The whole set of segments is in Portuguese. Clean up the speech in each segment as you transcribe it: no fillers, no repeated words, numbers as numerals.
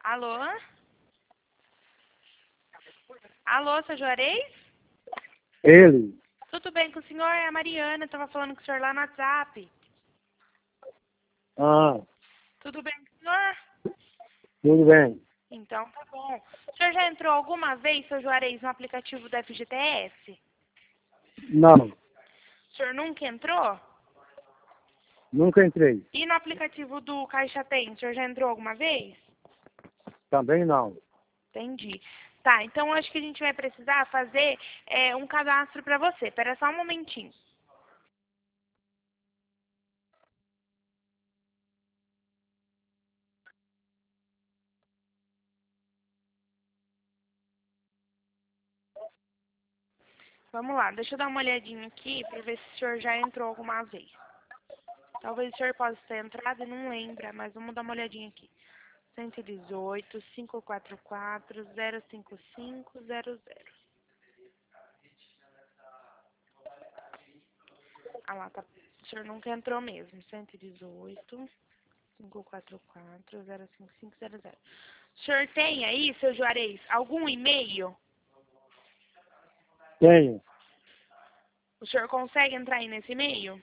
Alô? Alô, seu Juarez? Ele. Tudo bem com o senhor? É a Mariana, estava falando com o senhor lá no WhatsApp. Ah, Tudo bem com o senhor? tudo bem. Então tá bom. O senhor já entrou alguma vez, seu Juarez, no aplicativo do FGTS? Não, O senhor nunca entrou? nunca entrei. E no aplicativo do Caixa Tem, o senhor já entrou alguma vez? Também não. Entendi. Tá, então acho que a gente vai precisar fazer um cadastro para você. Espera só um momentinho. Vamos lá, deixa eu dar uma olhadinha aqui para ver se o senhor já entrou alguma vez. Talvez o senhor possa ter entrado e não lembra, mas vamos dar uma olhadinha aqui. 118 544 05500. Ah lá, tá. O senhor nunca entrou mesmo. 118 544 05500. O senhor tem aí, seu Juarez, algum e-mail? Tenho. O senhor consegue entrar aí nesse e-mail?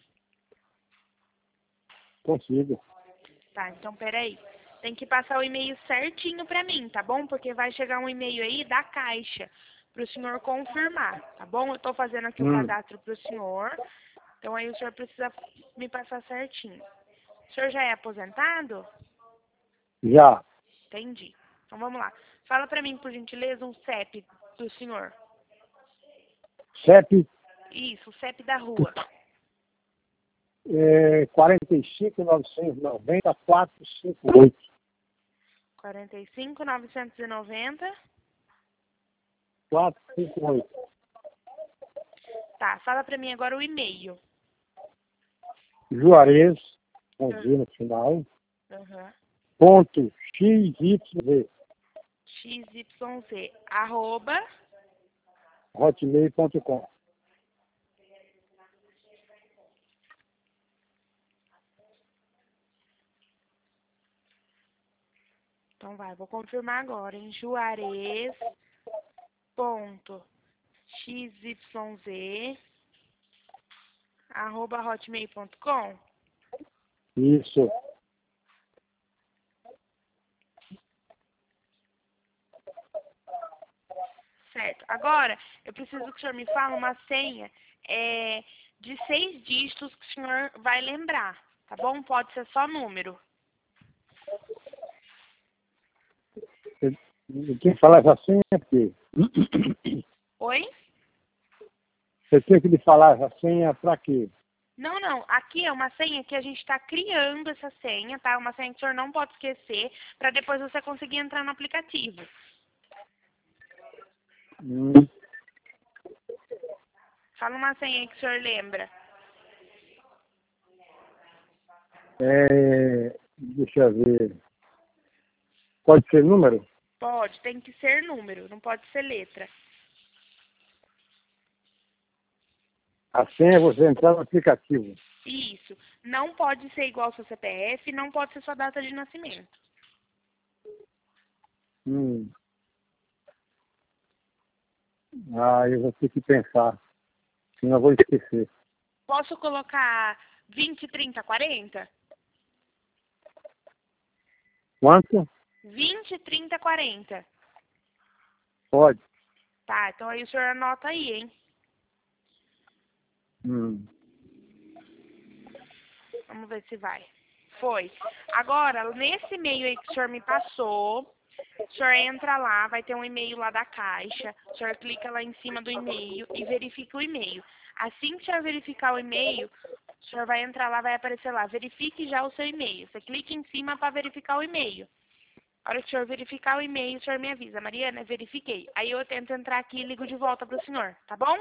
Consigo. Tá, então peraí. Tem que passar o e-mail certinho pra mim, tá bom? Porque vai chegar um e-mail aí da Caixa pro senhor confirmar, tá bom? Eu tô fazendo aqui o cadastro pro senhor. Então aí o senhor precisa me passar certinho. O senhor já é aposentado? Já. Entendi. Então vamos lá. Fala pra mim, por gentileza, um CEP do senhor. CEP Isso, o CEP da rua. 45.990.458. 45.990. 458. Tá, fala pra mim agora o e-mail. Juarez, com Z no final, Uhum. ponto XYZ, XYZ, arroba, hotmail.com. então vai, vou confirmar agora, hein? Juarez, ponto, XYZ, arroba hotmail.com. Isso. Certo. Agora, eu preciso que o senhor me fale uma senha de 6 dígitos que o senhor vai lembrar, tá bom? Pode ser só número. Quem falar essa senha é quê? Oi? Você tem que lhe falar essa senha pra quê? Não, não. Aqui é uma senha que a gente está criando essa senha, tá? Uma senha que o senhor não pode esquecer, para depois você conseguir entrar no aplicativo. Hum, Fala uma senha aí que o senhor lembra. deixa eu ver. Pode ser número? Pode, tem que ser número, não pode ser letra. A senha é você entrar no aplicativo. Isso. Não pode ser igual ao seu CPF, não pode ser sua data de nascimento. Eu vou ter que pensar. Senão eu vou esquecer. Posso colocar 20, 30, 40? Quanto? 20, 30, 40. Pode. Tá, então aí o senhor anota aí, hein? Vamos ver se vai. Foi. Agora, nesse e-mail aí que o senhor me passou, o senhor entra lá, vai ter um e-mail lá da Caixa, o senhor clica lá em cima do e-mail e verifica o e-mail. Assim que o senhor verificar o e-mail, o senhor vai entrar lá, vai aparecer lá, verifique já o seu e-mail. Você clica em cima para verificar o e-mail. A hora que o senhor verificar o e-mail, o senhor me avisa. Mariana, verifiquei. Aí eu tento entrar aqui e ligo de volta pro senhor, tá bom?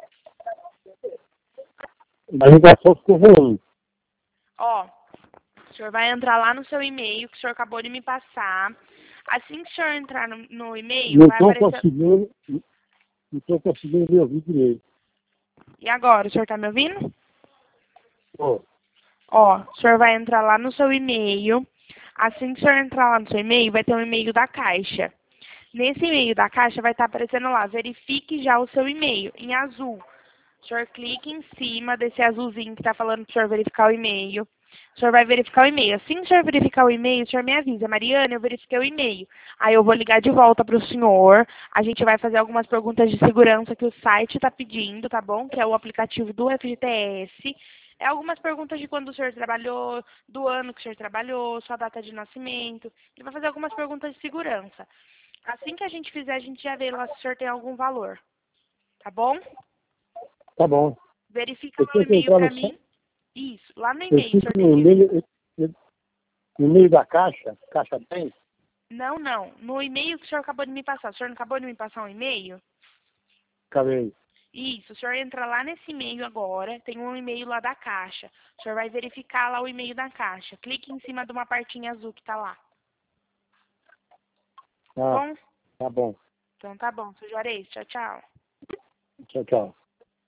A ligação ficou ruim. Ó, o senhor vai entrar lá no seu e-mail que o senhor acabou de me passar. Assim que o senhor entrar no e-mail, Não vai estou aparecer... conseguindo me ouvir direito. E agora, o senhor tá me ouvindo? Pô, Ó, o senhor vai entrar lá no seu e-mail. Assim que o senhor entrar lá no seu e-mail, vai ter um e-mail da Caixa. Nesse e-mail da Caixa vai estar aparecendo lá, verifique já o seu e-mail, em azul. O senhor clica em cima desse azulzinho que está falando para o senhor verificar o e-mail. O senhor vai verificar o e-mail. Assim que o senhor verificar o e-mail, o senhor me avisa, Mariana, eu verifiquei o e-mail. Aí eu vou ligar de volta para o senhor. A gente vai fazer algumas perguntas de segurança que o site está pedindo, tá bom? Que é o aplicativo do FGTS. É algumas perguntas de quando o senhor trabalhou, do ano que o senhor trabalhou, sua data de nascimento. Ele vai fazer algumas perguntas de segurança. Assim que a gente fizer, a gente já vê lá se o senhor tem algum valor. Tá bom? Tá bom. Verifica Eu lá o tenho que e-mail entrar para no mim. site. Isso, lá no Eu e-mail, o fico senhor tem no que... e-mail, no e-mail da Caixa. Caixa tem? Não, não. No e-mail que o senhor acabou de me passar. O senhor não acabou de me passar um e-mail? Acabei. Isso, o senhor entra lá nesse e-mail agora, tem um e-mail lá da Caixa. O senhor vai verificar lá o e-mail da Caixa. Clique em cima de uma partinha azul que tá lá. Tá Ah, bom? tá bom. Então tá bom, seu Juarez. Tchau, tchau. Tchau, tchau.